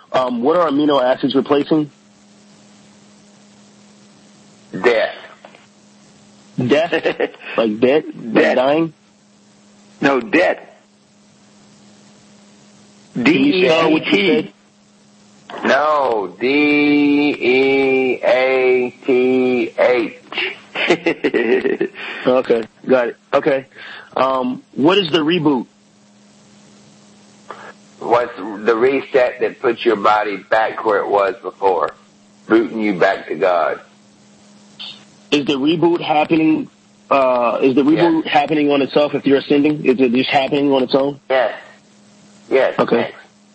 What are amino acids replacing? Death. Death? Like death? Like dying? No, debt. D-E-A-T. No, D-E-A-T-H. Okay, got it. Okay. What is the reboot? What's the reset that puts your body back where it was before, booting you back to God? Is the reboot happening? Happening on itself if you're ascending? Is it just happening on its own? Yes. Yes. Okay.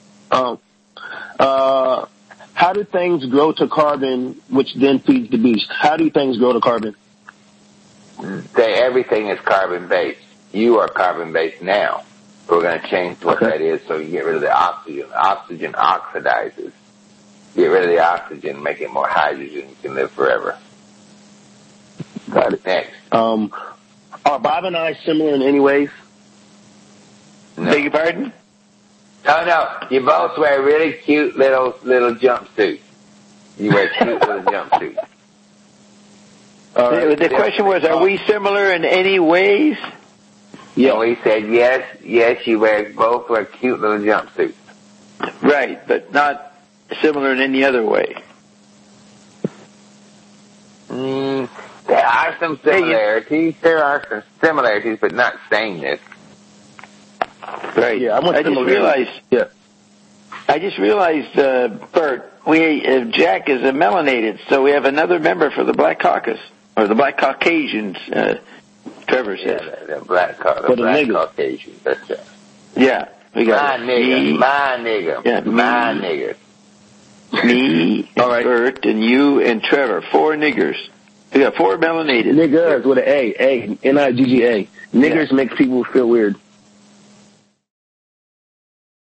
How do things grow to carbon, which then feeds the beast? How do things grow to carbon? Everything is carbon-based. You are carbon-based now. We're going to change what that is so you get rid of the oxygen. Oxygen oxidizes. Get rid of the oxygen, make it more hydrogen. You can live forever. Got it. Next. Are Bob and I similar in any ways? No. Beg your pardon? No. You both wear really cute little jumpsuits. You wear cute little jumpsuits. All right. The question was, are we similar in any ways? Yeah. And we said yes. You both wear cute little jumpsuits. Right, but not similar in any other way. There are some similarities. But not sameness. Right. Yeah, I just realized, Bert, Jack is a melanated, so we have another member for the Black Caucus, or the Black Caucasians, Trevor says. Yeah, the Black Caucasians, that's right. Yeah, we got my nigga. Yeah, my nigga. Me, and Bert, and you, and Trevor, 4 niggers. We got 4 melanated. Niggers with an A, N-I-G-G-A. Niggers make people feel weird.